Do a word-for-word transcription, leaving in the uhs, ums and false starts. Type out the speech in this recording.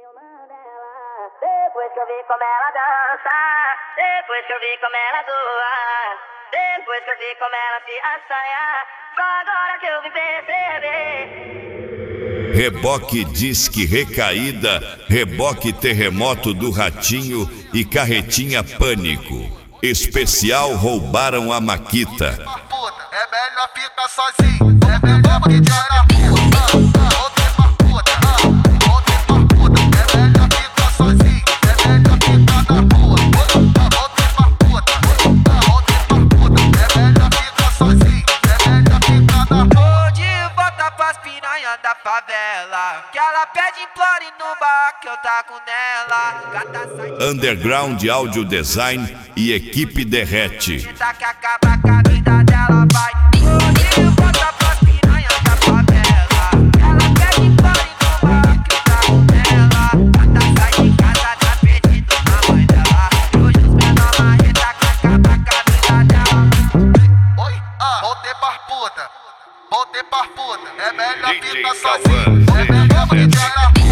filmando ela. Depois que eu vi como ela dança, depois que eu vi como ela zoa, depois que eu vi como ela se assanha, só agora que eu vim perceber. Reboque Disque Recaída, Reboque Terremoto do Ratinho e Carretinha Pânico. Especial Roubaram a Maquita. É melhor ficar sozinho, é melhor que te era puta. Voltei pra puta, voltei pra puta. É melhor ficar sozinho, é melhor ficar na rua. Voltei pra puta, voltei pra puta. É melhor ficar sozinho, é melhor ficar na rua. Tô de volta pras piranhas da favela, que ela pede implore no bar que eu tá com nela. Gata sai Underground Audio Design e Equipe Derrete. tá que acaba com a vida dela, vai. Tô de volta pras piranhas da favela, que ela pede implore no bar que eu tá com nela. Gata sai de casa, tá perdido na mãe dela. Hoje os menor marreta que acaba com a vida dela. Oi, ah, voltei pra puta, voltei pra puta. É melhor D J ficar Cauã, sozinho, é melhor que te era puta.